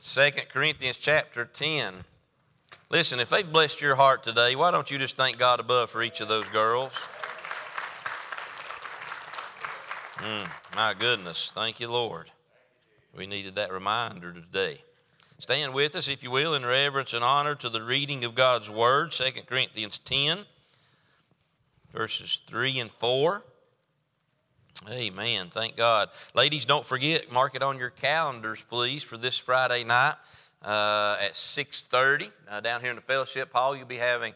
2 Corinthians chapter 10. Listen, if they've blessed your heart today, why don't you just thank God above for each of those girls? My goodness, thank you, Lord. We needed that reminder today. Stand with us, if you will, in reverence and honor to the reading of God's Word, 2 Corinthians 10, verses 3 and 4. Amen. Thank God. Ladies, don't forget, mark it on your calendars, please, for this Friday night at 6:30. Down here in the fellowship hall, you'll be having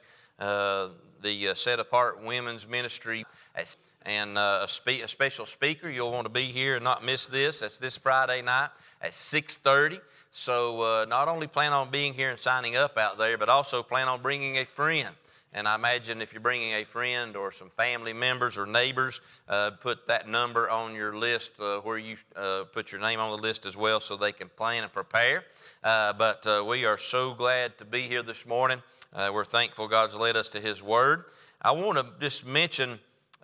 the set-apart women's ministry and a special speaker. You'll want to be here and not miss this. That's this Friday night at 6:30. So not only plan on being here and signing up out there, but also plan on bringing a friend. And I imagine if you're bringing a friend or some family members or neighbors, put that number on your list where you put your name on the list as well so they can plan and prepare. But we are so glad to be here this morning. We're thankful God's led us to His Word. I want to just mention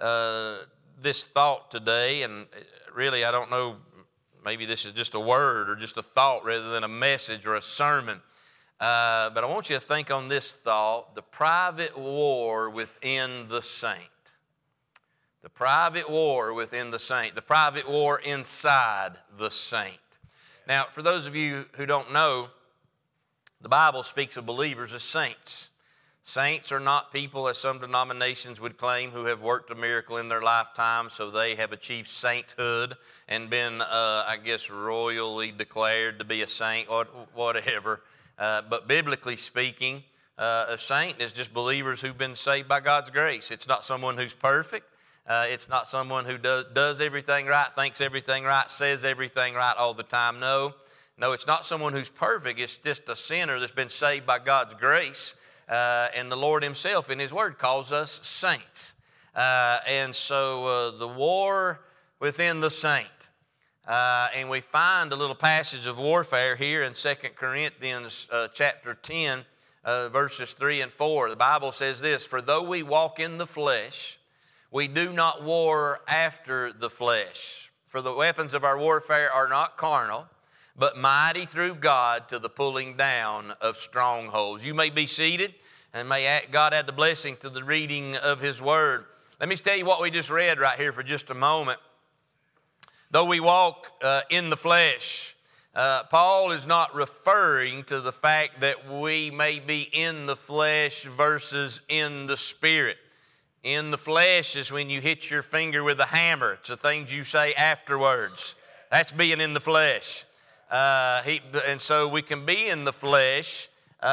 this thought today, and really I don't know, maybe this is just a word or just a thought rather than a message or a sermon. But I want you to think on this thought: the private war within the saint. The private war within the saint. The private war inside the saint. Now, for those of you who don't know, the Bible speaks of believers as saints. Saints are not people, as some denominations would claim, who have worked a miracle in their lifetime, so they have achieved sainthood and been, royally declared to be a saint or whatever. But biblically speaking, a saint is just believers who've been saved by God's grace. It's not someone who's perfect. It's not someone who does everything right, thinks everything right, says everything right all the time. No, it's not someone who's perfect. It's just a sinner that's been saved by God's grace. And the Lord Himself in His Word calls us saints. And so the war within the saint. And we find a little passage of warfare here in 2 Corinthians chapter 10, verses 3 and 4. The Bible says this: "For though we walk in the flesh, we do not war after the flesh. For the weapons of our warfare are not carnal, but mighty through God to the pulling down of strongholds." You may be seated, and may God add the blessing to the reading of His Word. Let me tell you what we just read right here for just a moment. Though we walk in the flesh, Paul is not referring to the fact that we may be in the flesh versus in the Spirit. In the flesh is when you hit your finger with a hammer. It's the things you say afterwards. That's being in the flesh. And so we can be in the flesh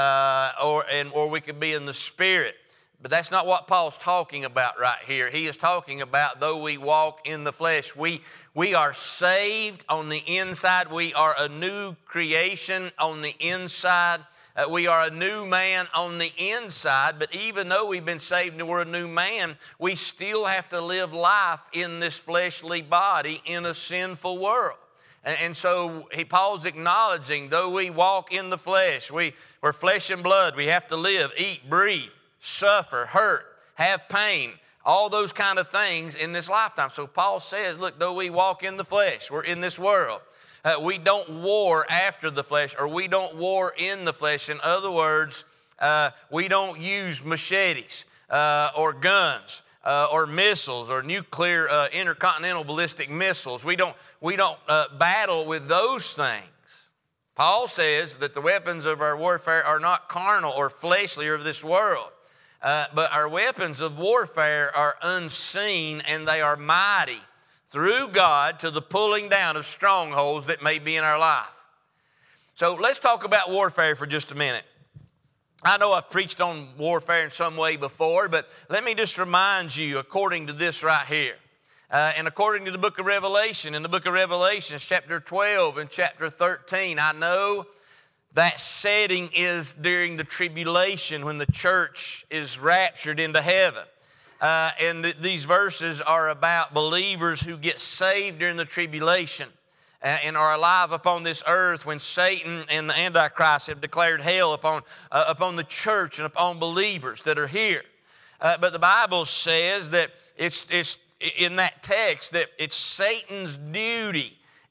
or we can be in the Spirit. But that's not what Paul's talking about right here. He is talking about, though we walk in the flesh, we are saved on the inside. We are a new creation on the inside. We are a new man on the inside. But even though we've been saved and we're a new man, we still have to live life in this fleshly body in a sinful world. And so Paul's acknowledging, though we walk in the flesh, we're flesh and blood. We have to live, eat, breathe, suffer, hurt, have pain, all those kind of things in this lifetime. So Paul says, look, though we walk in the flesh, we're in this world. We don't war after the flesh, or we don't war in the flesh. In other words, we don't use machetes or guns or missiles or nuclear intercontinental ballistic missiles. We don't battle with those things. Paul says that the weapons of our warfare are not carnal or fleshly or of this world. But our weapons of warfare are unseen, and they are mighty through God to the pulling down of strongholds that may be in our life. So let's talk about warfare for just a minute. I know I've preached on warfare in some way before, but let me just remind you according to this right here. And according to the book of Revelation, in the book of Revelation, chapter 12 and chapter 13, I know that setting is during the tribulation when the church is raptured into heaven. And these verses are about believers who get saved during the tribulation and are alive upon this earth when Satan and the Antichrist have declared hell upon the church and upon believers that are here. But the Bible says that it's in that text that it's Satan's duty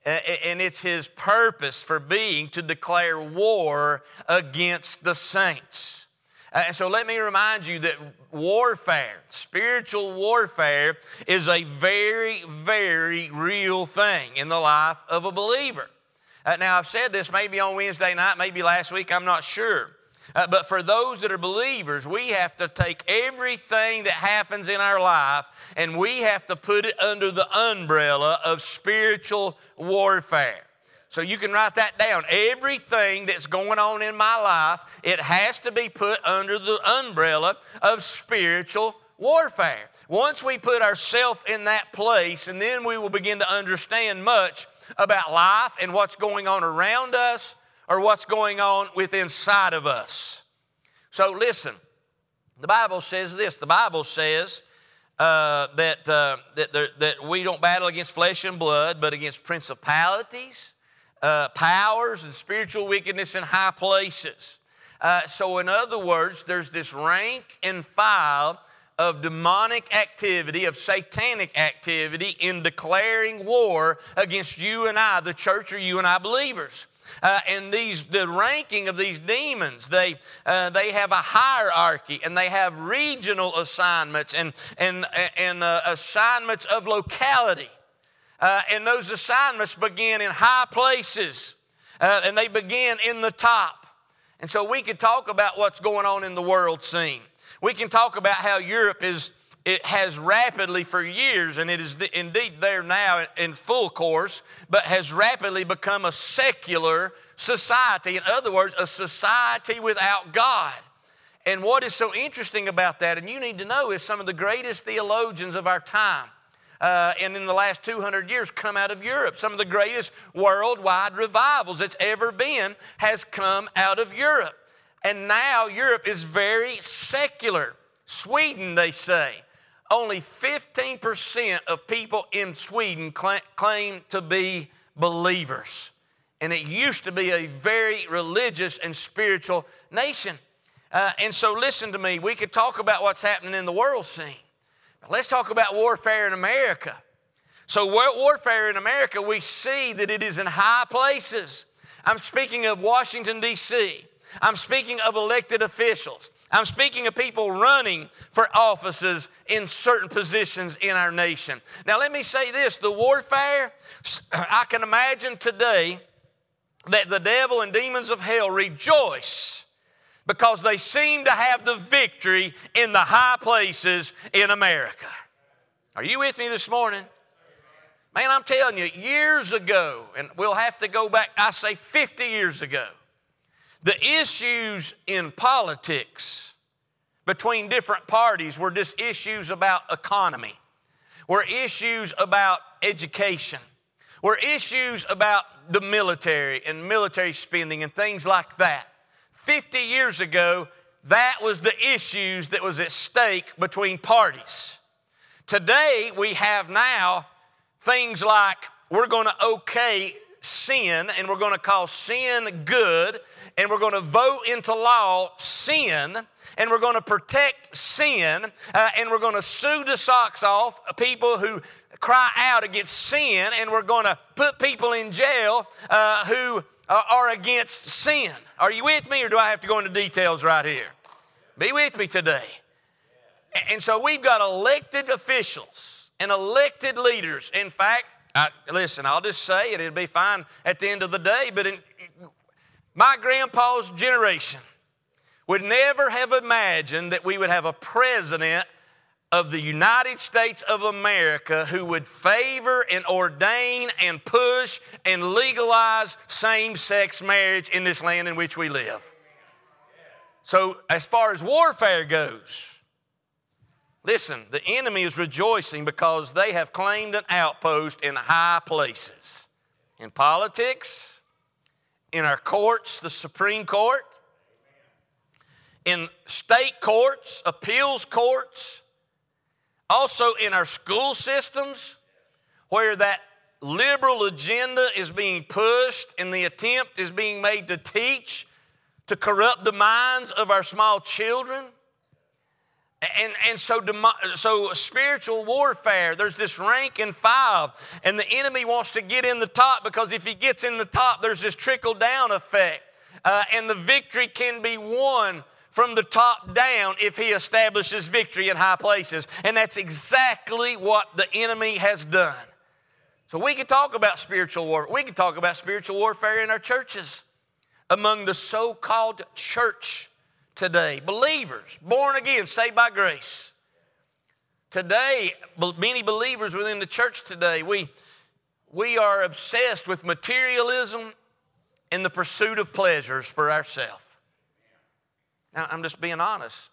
And it's his purpose for being to declare war against the saints. And so let me remind you that warfare, spiritual warfare, is a very, very real thing in the life of a believer. Now, I've said this maybe on Wednesday night, maybe last week, I'm not sure. But for those that are believers, we have to take everything that happens in our life and we have to put it under the umbrella of spiritual warfare. So you can write that down. Everything that's going on in my life, it has to be put under the umbrella of spiritual warfare. Once we put ourselves in that place, and then we will begin to understand much about life and what's going on around us or what's going on within inside of us. So listen, the Bible says this. The Bible says that we don't battle against flesh and blood, but against principalities, powers, and spiritual wickedness in high places. So in other words, there's this rank and file of demonic activity, of satanic activity in declaring war against you and I, the church, or you and I believers. And the ranking of these demons, they have a hierarchy, and they have regional assignments and assignments of locality. And those assignments begin in high places, and they begin in the top. And so we could talk about what's going on in the world scene. We can talk about how Europe has rapidly for years, and it is indeed there now in full course, but has rapidly become a secular society. In other words, a society without God. And what is so interesting about that, and you need to know, is some of the greatest theologians of our time, and in the last 200 years, come out of Europe. Some of the greatest worldwide revivals that's ever been has come out of Europe. And now Europe is very secular. Sweden, they say, only 15% of people in Sweden claim to be believers. And it used to be a very religious and spiritual nation. And so listen to me, we could talk about what's happening in the world scene. Let's talk about warfare in America. So warfare in America, we see that it is in high places. I'm speaking of Washington, D.C. I'm speaking of elected officials. I'm speaking of people running for offices in certain positions in our nation. Now let me say this, the warfare, I can imagine today that the devil and demons of hell rejoice because they seem to have the victory in the high places in America. Are you with me this morning? Man, I'm telling you, years ago, and we'll have to go back, I say 50 years ago, the issues in politics between different parties were just issues about economy, were issues about education, were issues about the military and military spending and things like that. 50 years ago, that was the issues that was at stake between parties. Today, we have now things like we're going to okay sin, and we're going to call sin good, and we're going to vote into law sin, and we're going to protect sin, and we're going to sue the socks off people who cry out against sin, and we're going to put people in jail who are against sin. Are you with me, or do I have to go into details right here? Be with me today. And so we've got elected officials and elected leaders. In fact, listen, I'll just say it. It'll be fine at the end of the day. But in my grandpa's generation would never have imagined that we would have a president of the United States of America who would favor and ordain and push and legalize same-sex marriage in this land in which we live. So as far as warfare goes, listen, the enemy is rejoicing because they have claimed an outpost in high places. In politics, in our courts, the Supreme Court, in state courts, appeals courts, also in our school systems, where that liberal agenda is being pushed and the attempt is being made to teach, to corrupt the minds of our small children. And so spiritual warfare, there's this rank and file, and the enemy wants to get in the top, because if he gets in the top, there's this trickle-down effect, and the victory can be won from the top down if he establishes victory in high places, and that's exactly what the enemy has done. So we can talk about spiritual warfare. We can talk about spiritual warfare in our churches, among the so-called church today, believers, born again, saved by grace. Today, many believers within the church today, we are obsessed with materialism and the pursuit of pleasures for ourselves. Now, I'm just being honest.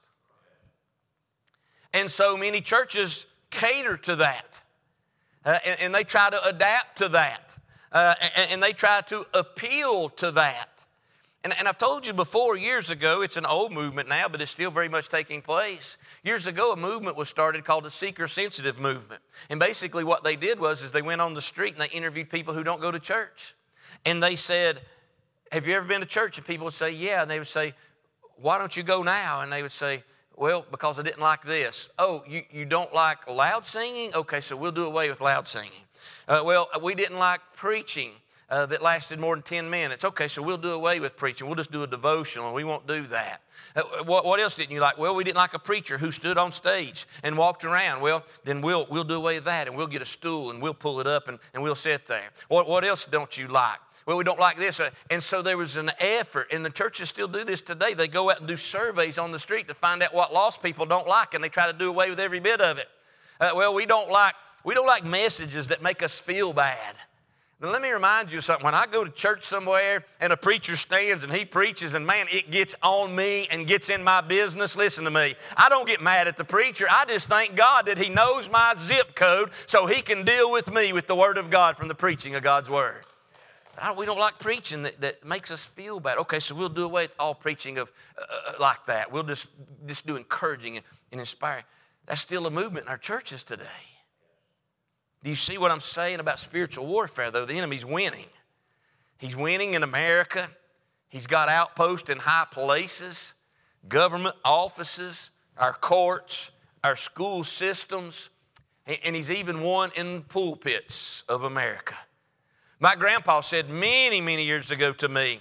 And so many churches cater to that, and they try to adapt to that, and they try to appeal to that. And I've told you before, years ago, it's an old movement now, but it's still very much taking place. Years ago, a movement was started called the seeker-sensitive movement. And basically what they did was they went on the street and they interviewed people who don't go to church. And they said, have you ever been to church? And people would say, yeah. And they would say, why don't you go now? And they would say, well, because I didn't like this. Oh, you don't like loud singing? Okay, so we'll do away with loud singing. Well, we didn't like preaching that lasted more than 10 minutes. Okay, so we'll do away with preaching. We'll just do a devotional, and we won't do that. What else didn't you like? Well, we didn't like a preacher who stood on stage and walked around. Well, then we'll do away with that, and we'll get a stool, and we'll pull it up, and we'll sit there. What else don't you like? Well, we don't like this. And so there was an effort, and the churches still do this today. They go out and do surveys on the street to find out what lost people don't like, and they try to do away with every bit of it. Well, we don't like messages that make us feel bad. Now, let me remind you of something. When I go to church somewhere and a preacher stands and he preaches, and man, it gets on me and gets in my business, listen to me. I don't get mad at the preacher. I just thank God that he knows my zip code so he can deal with me with the word of God from the preaching of God's word. We don't like preaching that makes us feel bad. Okay, so we'll do away with all preaching of like that. We'll just do encouraging and inspiring. That's still a movement in our churches today. Do you see what I'm saying about spiritual warfare, though? The enemy's winning. He's winning in America. He's got outposts in high places, government offices, our courts, our school systems, and he's even won in pulpits of America. My grandpa said many, many years ago to me,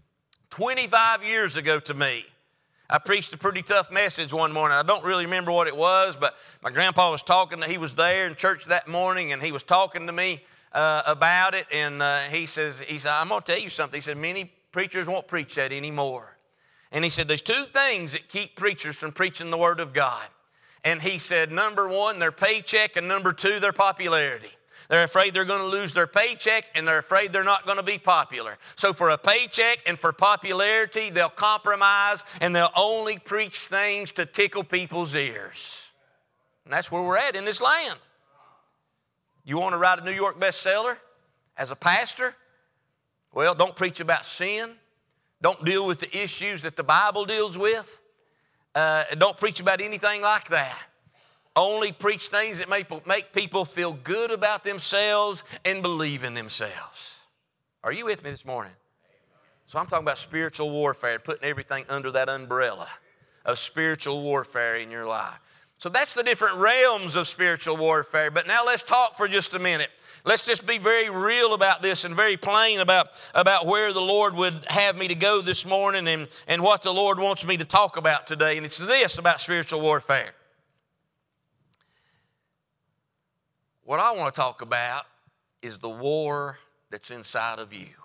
25 years ago to me, I preached a pretty tough message one morning. I don't really remember what it was, but my grandpa was talking. He was there in church that morning, and he was talking to me about it. And he said, I'm going to tell you something. He said, many preachers won't preach that anymore. And he said, there's two things that keep preachers from preaching the word of God. And he said, number one, their paycheck, and number two, their popularity. They're afraid they're going to lose their paycheck, and they're afraid they're not going to be popular. So for a paycheck and for popularity, they'll compromise, and they'll only preach things to tickle people's ears. And that's where we're at in this land. You want to write a New York bestseller as a pastor? Well, don't preach about sin. Don't deal with the issues that the Bible deals with. Don't preach about anything like that. Only preach things that make people feel good about themselves and believe in themselves. Are you with me this morning? So I'm talking about spiritual warfare and putting everything under that umbrella of spiritual warfare in your life. So that's the different realms of spiritual warfare. But now let's talk for just a minute. Let's just be very real about this and very plain about where the Lord would have me to go this morning and what the Lord wants me to talk about today. And it's this about spiritual warfare. What I want to talk about is the war that's inside of you.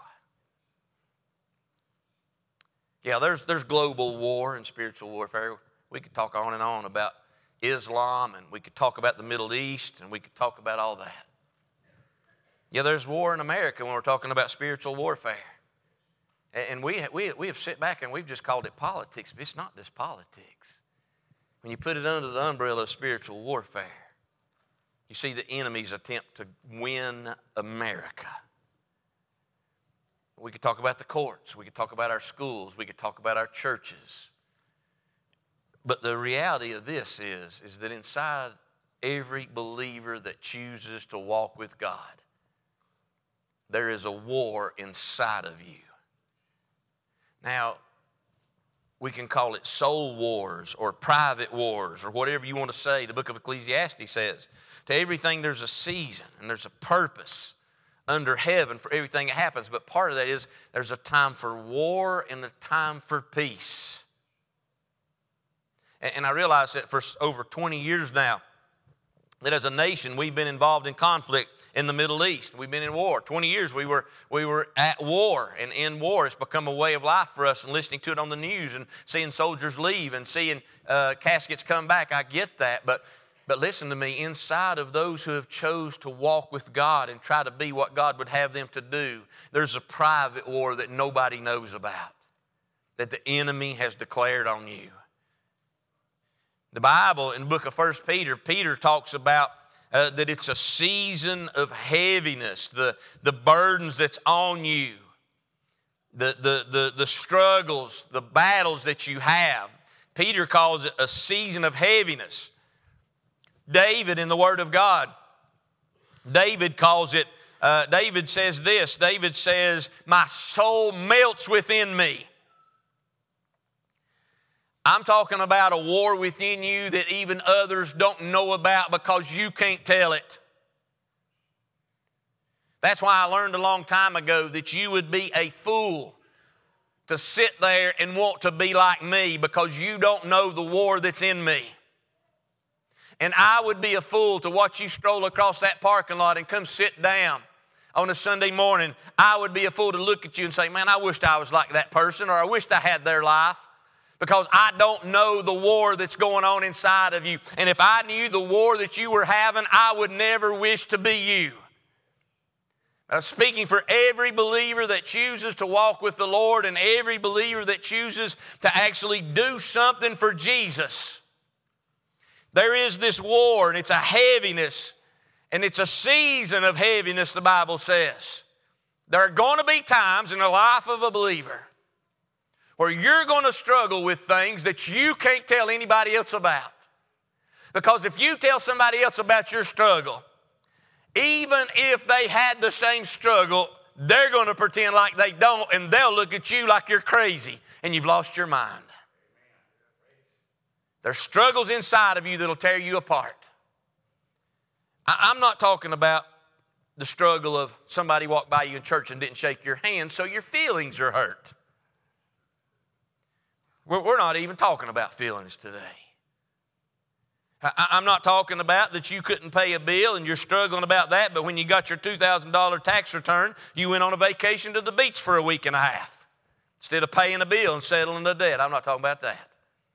Yeah, there's global war and spiritual warfare. We could talk on and on about Islam, and we could talk about the Middle East, and we could talk about all that. Yeah, there's war in America when we're talking about spiritual warfare. And we have sit back and we've just called it politics, but it's not just politics. When you put it under the umbrella of spiritual warfare, you see the enemy's attempt to win America. We could talk about the courts. We could talk about our schools. We could talk about our churches. But the reality of this is that inside every believer that chooses to walk with God, there is a war inside of you. Now, We can call it soul wars or private wars or whatever you want to say. The book of Ecclesiastes says, to everything there's a season and there's a purpose under heaven for everything that happens. But part of that is there's a time for war and a time for peace. And I realize that for over 20 years now, that as a nation we've been involved in conflict in the Middle East. We've been in war. 20 years we were at war, and in war it's become a way of life for us, and listening to it on the news and seeing soldiers leave and seeing caskets come back. I get that, but listen to me, inside of those who have chose to walk with God and try to be what God would have them to do, there's a private war that nobody knows about, that the enemy has declared on you. The Bible in the book of 1 Peter, Peter talks about that it's a season of heaviness, the burdens that's on you, the struggles, the battles that you have. Peter calls it a season of heaviness. David in the Word of God, David calls it, David says this, David says, my soul melts within me. I'm talking about a war within you that even others don't know about because you can't tell it. That's why I learned a long time ago that you would be a fool to sit there and want to be like me because you don't know the war that's in me. And I would be a fool to watch you stroll across that parking lot and come sit down on a Sunday morning. I would be a fool to look at you and say, man, I wished I was like that person, or I wished I had their life. Because I don't know the war that's going on inside of you. And if I knew the war that you were having, I would never wish to be you. I'm speaking for every believer that chooses to walk with the Lord and every believer that chooses to actually do something for Jesus. There is this war, and it's a heaviness, and it's a season of heaviness, the Bible says. There are going to be times in the life of a believer where you're going to struggle with things that you can't tell anybody else about. Because if you tell somebody else about your struggle, even if they had the same struggle, they're going to pretend like they don't, and they'll look at you like you're crazy and you've lost your mind. There's struggles inside of you that'll tear you apart. I'm not talking about the struggle of somebody walked by you in church and didn't shake your hand, so your feelings are hurt. We're not even talking about feelings today. I'm not talking about that you couldn't pay a bill and you're struggling about that, but when you got your $2,000 tax return, you went on a vacation to the beach for a week and a half instead of paying a bill and settling the debt. I'm not talking about that.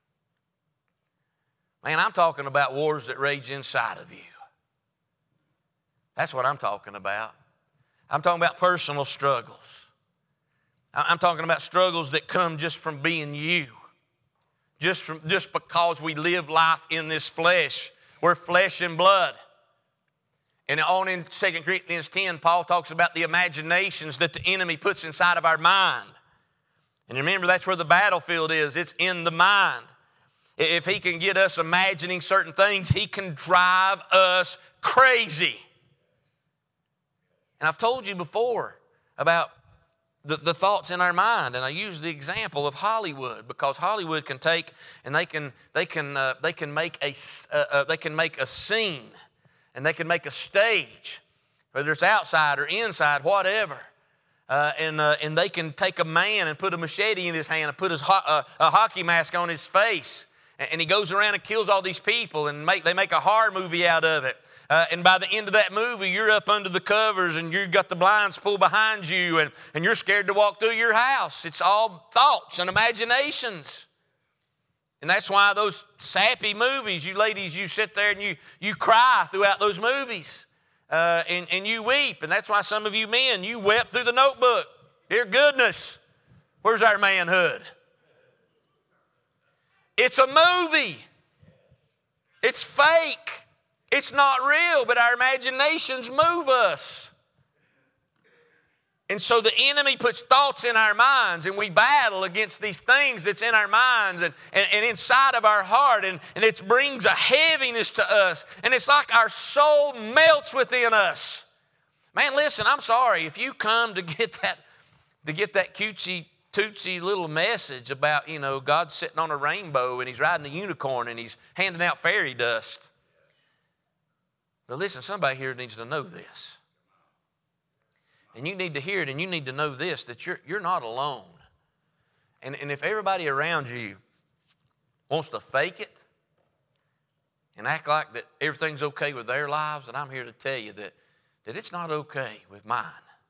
Man, I'm talking about wars that rage inside of you. That's what I'm talking about. I'm talking about personal struggles. I'm talking about struggles that come just from being you. Just because we live life in this flesh. We're flesh and blood. And on in 2 Corinthians 10, Paul talks about the imaginations that the enemy puts inside of our mind. And remember, that's where the battlefield is. It's in the mind. If he can get us imagining certain things, he can drive us crazy. And I've told you before about the thoughts in our mind, and I use the example of Hollywood, because Hollywood can take and they can make a scene, and they can make a stage, whether it's outside or inside, whatever, and they can take a man and put a machete in his hand and put a hockey mask on his face, and he goes around and kills all these people, and they make a horror movie out of it. And by the end of that movie, you're up under the covers and you've got the blinds pulled behind you, and you're scared to walk through your house. It's all thoughts and imaginations. And that's why those sappy movies, you ladies, you sit there and you cry throughout those movies. And you weep. And that's why some of you men, you wept through the Notebook. Dear goodness, where's our manhood? It's a movie. It's fake. It's not real, but our imaginations move us. And so the enemy puts thoughts in our minds, and we battle against these things that's in our minds and inside of our heart, and it brings a heaviness to us, and it's like our soul melts within us. Man, listen, I'm sorry. If you come to get that cutesy tootsie little message about, God's sitting on a rainbow and he's riding a unicorn and he's handing out fairy dust. But listen, somebody here needs to know this. And you need to hear it, and you need to know this, that you're not alone. And if everybody around you wants to fake it and act like that everything's okay with their lives, then I'm here to tell you that it's not okay with mine.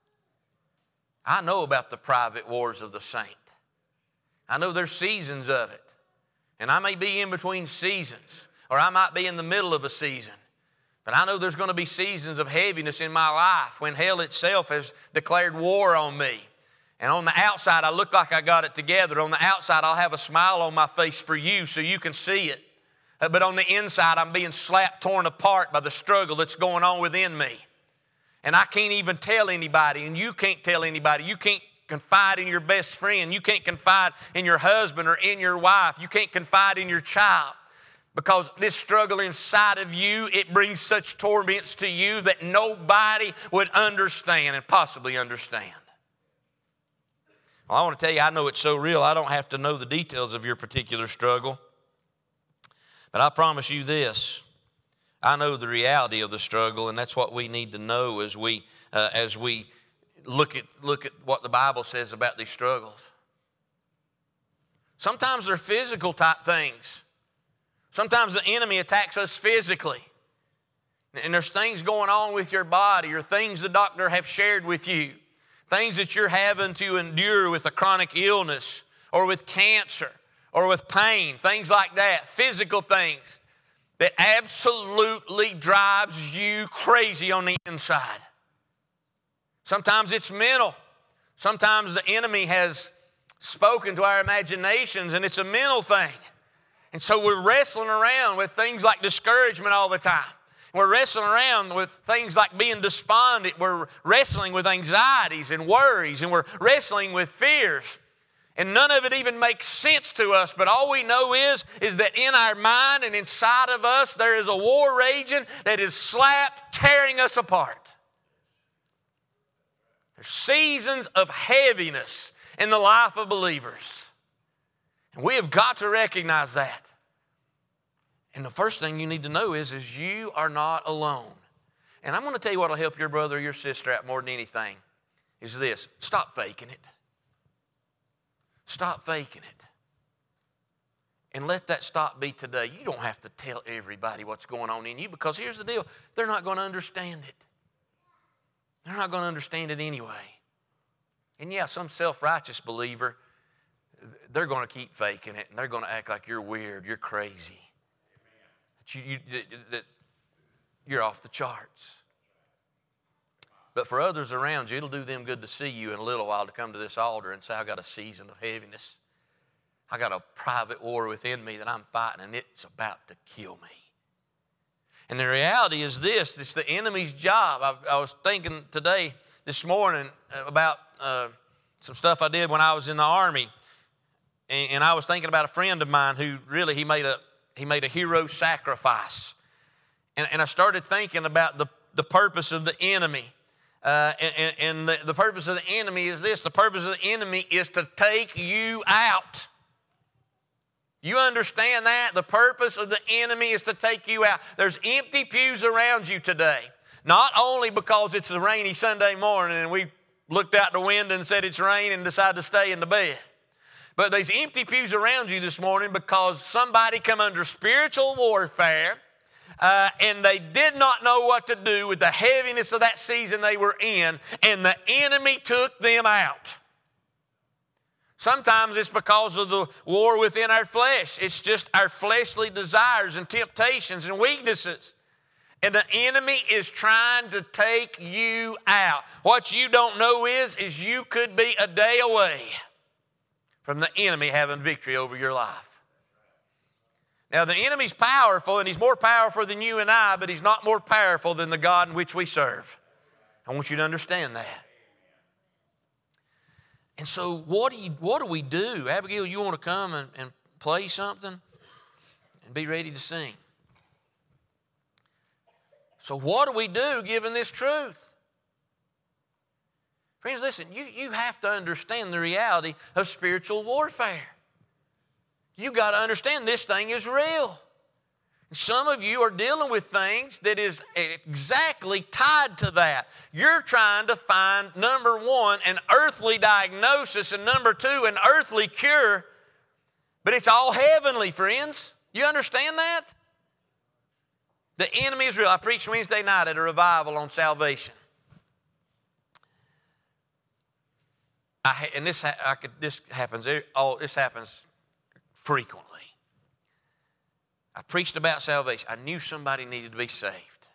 I know about the private wars of the saint. I know there's seasons of it. And I may be in between seasons, or I might be in the middle of a season. But I know there's going to be seasons of heaviness in my life when hell itself has declared war on me. And on the outside, I look like I got it together. On the outside, I'll have a smile on my face for you so you can see it. But on the inside, I'm being slapped, torn apart by the struggle that's going on within me. And I can't even tell anybody, and you can't tell anybody. You can't confide in your best friend. You can't confide in your husband or in your wife. You can't confide in your child. Because this struggle inside of you, it brings such torments to you that nobody would understand and possibly understand. Well, I want to tell you, I know it's so real, I don't have to know the details of your particular struggle. But I promise you this, I know the reality of the struggle, and that's what we need to know as we look at what the Bible says about these struggles. Sometimes they're physical type things. Sometimes the enemy attacks us physically. And there's things going on with your body or things the doctor have shared with you. Things that you're having to endure with a chronic illness or with cancer or with pain. Things like that. Physical things that absolutely drives you crazy on the inside. Sometimes it's mental. Sometimes the enemy has spoken to our imaginations and it's a mental thing. And so we're wrestling around with things like discouragement all the time. We're wrestling around with things like being despondent. We're wrestling with anxieties and worries, and we're wrestling with fears. And none of it even makes sense to us, but all we know is that in our mind and inside of us, there is a war raging that is slapped, tearing us apart. There's seasons of heaviness in the life of believers. And we have got to recognize that. And the first thing you need to know is you are not alone. And I'm going to tell you what will help your brother or your sister out more than anything is this. Stop faking it. Stop faking it. And let that stop be today. You don't have to tell everybody what's going on in you because here's the deal. They're not going to understand it. They're not going to understand it anyway. And yeah, some self-righteous believer, they're going to keep faking it, and they're going to act like you're weird, you're crazy, that you're off the charts. But for others around you, it'll do them good to see you in a little while to come to this altar and say, I got a season of heaviness. I got a private war within me that I'm fighting, and it's about to kill me. And the reality is this, it's the enemy's job. I was thinking this morning, about some stuff I did when I was in the Army. And I was thinking about a friend of mine who really, he made a hero sacrifice. And I started thinking about the purpose of the enemy. And the purpose of the enemy is this. The purpose of the enemy is to take you out. You understand that? The purpose of the enemy is to take you out. There's empty pews around you today. Not only because it's a rainy Sunday morning and we looked out the window and said it's raining and decided to stay in the bed. But there's empty pews around you this morning because somebody come under spiritual warfare and they did not know what to do with the heaviness of that season they were in, and the enemy took them out. Sometimes it's because of the war within our flesh. It's just our fleshly desires and temptations and weaknesses. And the enemy is trying to take you out. What you don't know is you could be a day away from the enemy having victory over your life. Now, the enemy's powerful, and he's more powerful than you and I, but he's not more powerful than the God in which we serve. I want you to understand that. And so what do we do? Abigail, you want to come and play something and be ready to sing? So what do we do given this truth? Friends, listen, you have to understand the reality of spiritual warfare. You got to understand this thing is real. Some of you are dealing with things that is exactly tied to that. You're trying to find, number one, an earthly diagnosis, and number two, an earthly cure. But it's all heavenly, friends. You understand that? The enemy is real. I preached Wednesday night at a revival on salvation. This happens frequently. I preached about salvation. I knew somebody needed to be saved.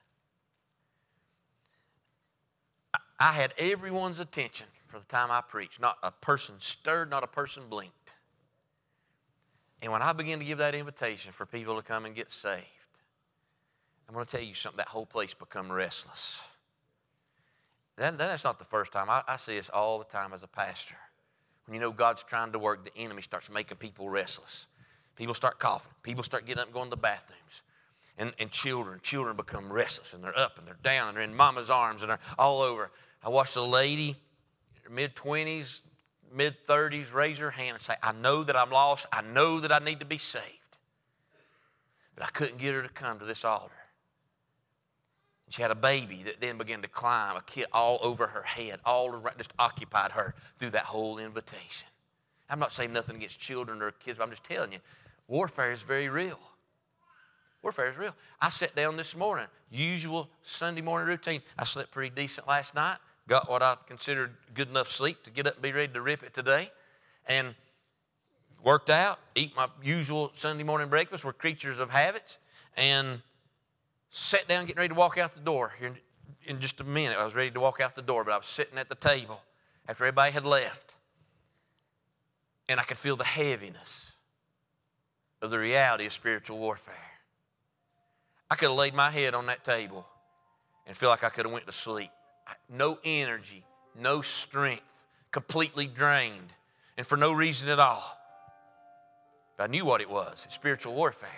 I had everyone's attention for the time I preached. Not a person stirred, not a person blinked. And when I began to give that invitation for people to come and get saved, I'm going to tell you something, that whole place become restless. That's not the first time. I see this all the time as a pastor. When you know God's trying to work, the enemy starts making people restless. People start coughing. People start getting up and going to the bathrooms. And children become restless, and they're up and they're down and they're in mama's arms and they're all over. I watched a lady, mid-20s, mid-30s, raise her hand and say, I know that I'm lost. I know that I need to be saved. But I couldn't get her to come to this altar. And she had a baby that then began to climb, a kid all over her head, all around, just occupied her through that whole invitation. I'm not saying nothing against children or kids, but I'm just telling you, warfare is very real. Warfare is real. I sat down this morning, usual Sunday morning routine. I slept pretty decent last night, got what I considered good enough sleep to get up and be ready to rip it today, and worked out, eat my usual Sunday morning breakfast. We're creatures of habits, and sat down getting ready to walk out the door. Here in just a minute, I was ready to walk out the door, but I was sitting at the table after everybody had left, and I could feel the heaviness of the reality of spiritual warfare. I could have laid my head on that table and feel like I could have went to sleep. No energy, no strength, completely drained, and for no reason at all. But I knew what it was. It's spiritual warfare.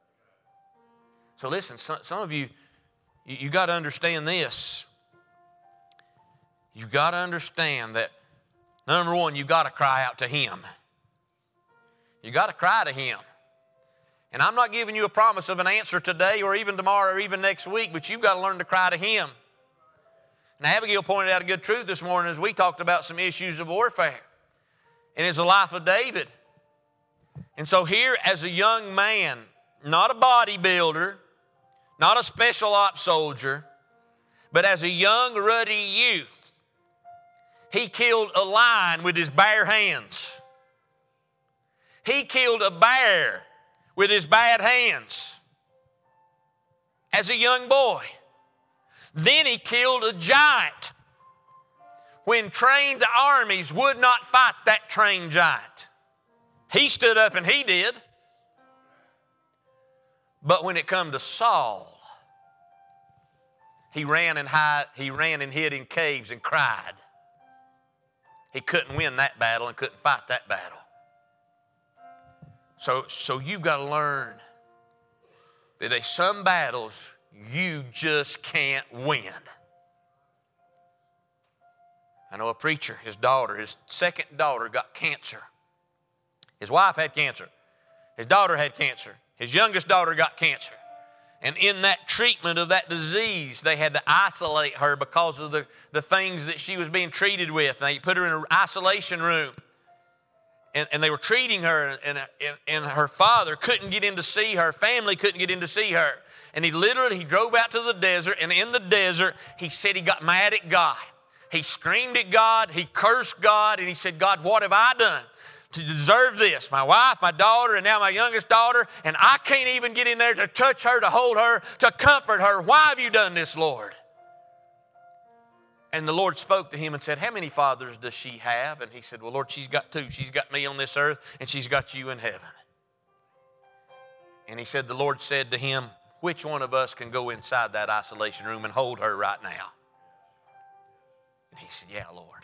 So listen, some of you got to understand this. You got to understand that, number one, you got to cry out to Him. You got to cry to Him. And I'm not giving you a promise of an answer today or even tomorrow or even next week, but you've got to learn to cry to Him. And Abigail pointed out a good truth this morning as we talked about some issues of warfare. And it's the life of David. And so here as a young man, not a bodybuilder, not a special ops soldier, but as a young, ruddy youth, he killed a lion with his bare hands. He killed a bear with his bad hands as a young boy. Then he killed a giant when trained armies would not fight that trained giant. He stood up and he did. But when it come to Saul, he ran and hid in caves and cried. He couldn't win that battle and couldn't fight that battle. So you've got to learn that there's some battles you just can't win. I know a preacher, his second daughter got cancer. His wife had cancer. His daughter had cancer. His youngest daughter got cancer. And in that treatment of that disease, they had to isolate her because of the things that she was being treated with. And they put her in an isolation room. And they were treating her, and her father couldn't get in to see her. Family couldn't get in to see her. And he drove out to the desert, and in the desert, he said he got mad at God. He screamed at God, he cursed God, and he said, God, what have I done to deserve this? My wife, my daughter, and now my youngest daughter, and I can't even get in there to touch her, to hold her, to comfort her. Why have you done this, Lord? And the Lord spoke to him and said, how many fathers does she have? And he said, well, Lord, she's got two. She's got me on this earth, and she's got you in heaven. And he said, the Lord said to him, which one of us can go inside that isolation room and hold her right now? And he said, yeah, Lord.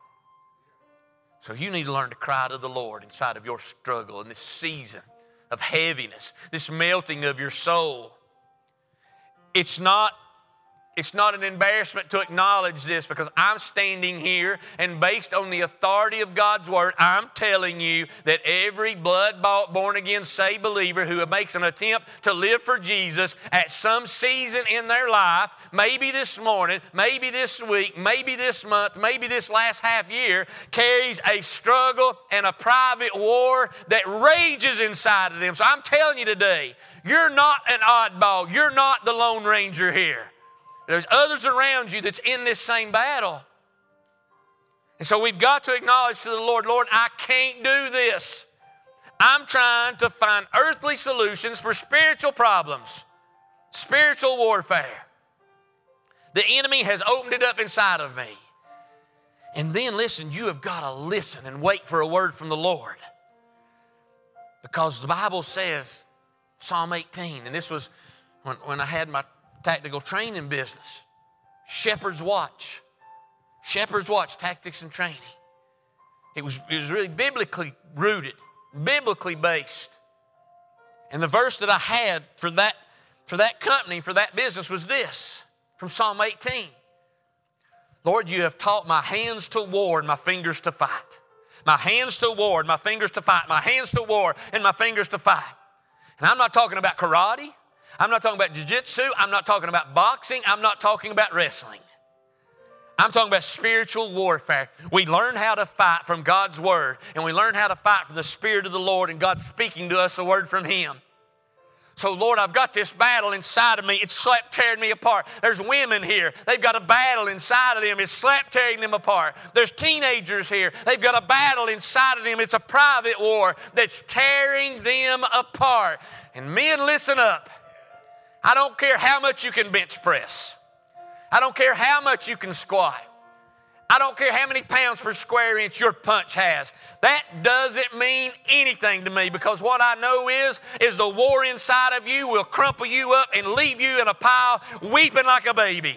So you need to learn to cry to the Lord inside of your struggle in this season of heaviness, this melting of your soul. It's not It's not an embarrassment to acknowledge this, because I'm standing here and based on the authority of God's Word, I'm telling you that every blood-bought, born-again, saved believer who makes an attempt to live for Jesus at some season in their life, maybe this morning, maybe this week, maybe this month, maybe this last half year, carries a struggle and a private war that rages inside of them. So I'm telling you today, you're not an oddball. You're not the Lone Ranger here. There's others around you that's in this same battle. And so we've got to acknowledge to the Lord, Lord, I can't do this. I'm trying to find earthly solutions for spiritual problems, spiritual warfare. The enemy has opened it up inside of me. And then listen, you have got to listen and wait for a word from the Lord. Because the Bible says, Psalm 18, and this was when I had my tactical training business. Shepherd's Watch, tactics and training. It was really biblically rooted, biblically based. And the verse that I had for that company, for that business was this, from Psalm 18. Lord, you have taught my hands to war and my fingers to fight. My hands to war and my fingers to fight. My hands to war and my fingers to fight. And I'm not talking about karate. I'm not talking about jiu-jitsu. I'm not talking about boxing. I'm not talking about wrestling. I'm talking about spiritual warfare. We learn how to fight from God's Word, and we learn how to fight from the Spirit of the Lord, and God speaking to us a word from Him. So, Lord, I've got this battle inside of me. It's slap tearing me apart. There's women here. They've got a battle inside of them. It's slap tearing them apart. There's teenagers here. They've got a battle inside of them. It's a private war that's tearing them apart. And men, listen up. I don't care how much you can bench press. I don't care how much you can squat. I don't care how many pounds per square inch your punch has. That doesn't mean anything to me, because what I know is the war inside of you will crumple you up and leave you in a pile weeping like a baby.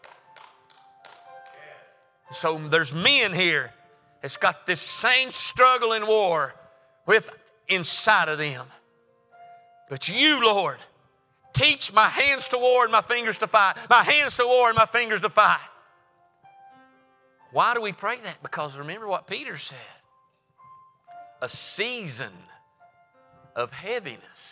So there's men here that's got this same struggle and war with inside of them. But you, Lord, teach my hands to war and my fingers to fight. My hands to war and my fingers to fight. Why do we pray that? Because remember what Peter said. A season of heaviness.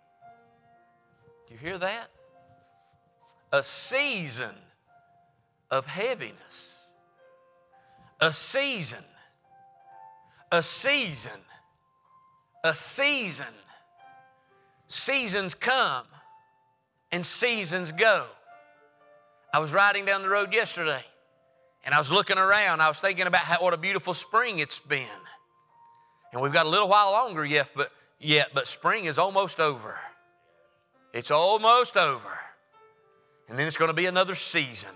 Do you hear that? A season of heaviness. A season. A season. A season. Seasons come and seasons go. I was riding down the road yesterday, and I was looking around. I was thinking about what a beautiful spring it's been. And we've got a little while longer yet, but spring is almost over. It's almost over. And then it's going to be another season.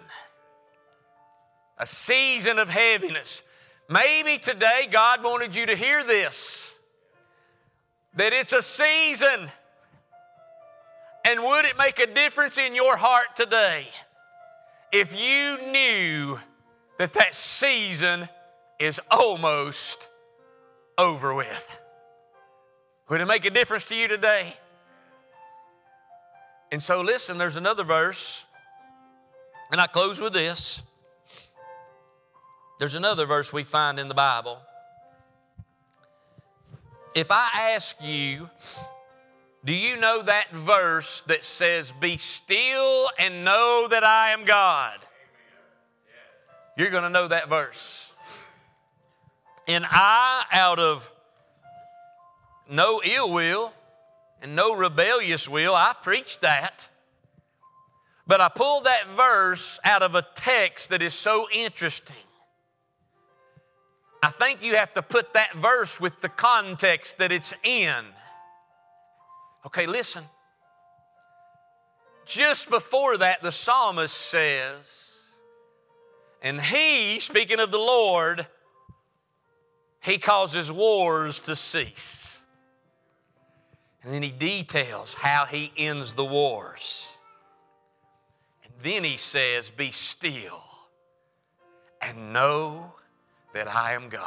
A season of heaviness. Maybe today God wanted you to hear this, that it's a season. And would it make a difference in your heart today if you knew that season is almost over with? Would it make a difference to you today? And so listen, there's another verse, and I close with this. There's another verse we find in the Bible. If I ask you, do you know that verse that says, be still and know that I am God? You're going to know that verse. And I, out of no ill will and no rebellious will, I preached that. But I pulled that verse out of a text that is so interesting. I think you have to put that verse with the context that it's in. Okay, listen. Just before that, the psalmist says, and He, speaking of the Lord, He causes wars to cease. And then He details how He ends the wars. And then He says, be still and know that I am God.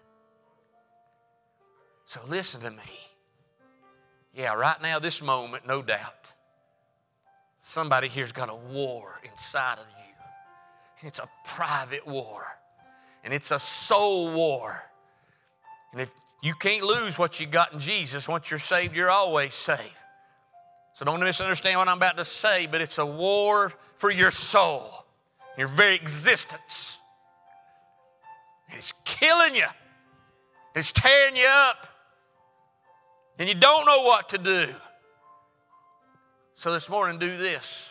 So listen to me. Yeah, right now, this moment, no doubt, Somebody here's got a war inside of you. It's a private war. And it's a soul war. And if you can't lose what you got in Jesus, once you're saved, you're always saved. So don't misunderstand what I'm about to say, but it's a war for your soul, your very existence. And it's killing you. It's tearing you up. And you don't know what to do. So this morning, do this.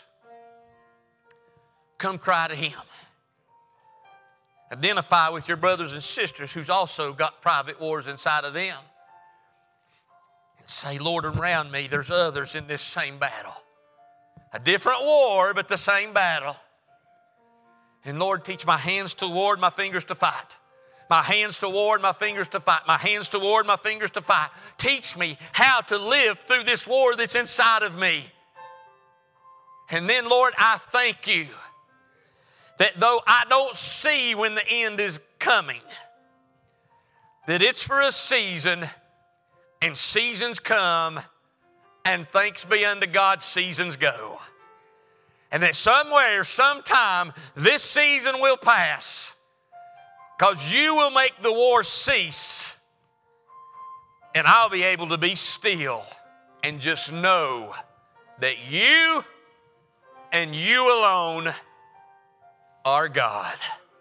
Come cry to Him. Identify with your brothers and sisters who's also got private wars inside of them. And say, Lord, around me, there's others in this same battle. A different war, but the same battle. And Lord, teach my hands to war, my fingers to fight. My hands to war, my fingers to fight. My hands to war, my fingers to fight. Teach me how to live through this war that's inside of me. And then, Lord, I thank you that though I don't see when the end is coming, that it's for a season, and seasons come, and thanks be unto God, seasons go. And that somewhere, sometime, this season will pass, because you will make the war cease, and I'll be able to be still and just know that you and you alone are God.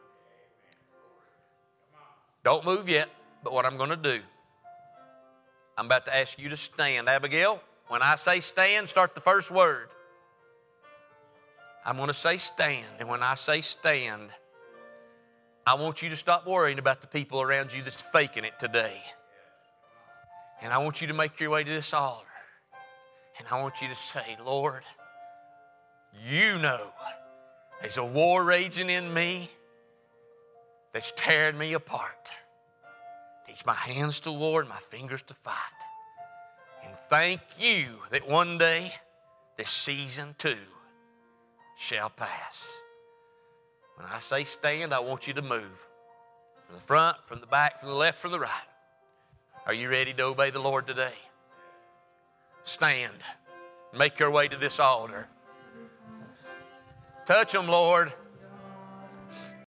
Don't move yet, but what I'm going to do, I'm about to ask you to stand. Abigail, when I say stand, start the first word. I'm going to say stand, and when I say stand, I want you to stop worrying about the people around you that's faking it today. And I want you to make your way to this altar. And I want you to say, Lord, you know there's a war raging in me that's tearing me apart. Teach my hands to war and my fingers to fight. And thank you that one day this season too shall pass. When I say stand, I want you to move. From the front, from the back, from the left, from the right. Are you ready to obey the Lord today? Stand. Make your way to this altar. Touch them, Lord.